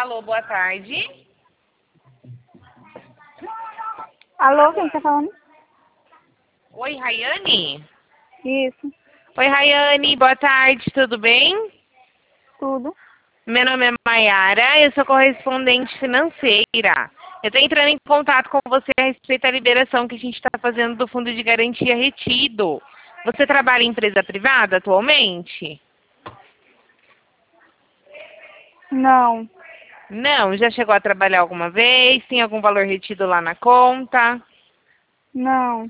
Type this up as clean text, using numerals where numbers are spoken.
Alô, boa tarde. Alô, quem tá falando? Oi, Rayane? Isso, Oi, Rayane, boa tarde, tudo bem? tudo. Meu nome é Mayara, eu sou correspondente financeira. Eu estou entrando em contato com você a respeito da liberação que a gente está fazendo do Fundo de Garantia Retido. Você trabalha em empresa privada atualmente? Não, Não, já chegou a trabalhar alguma vez? Tem algum valor retido lá na conta? não.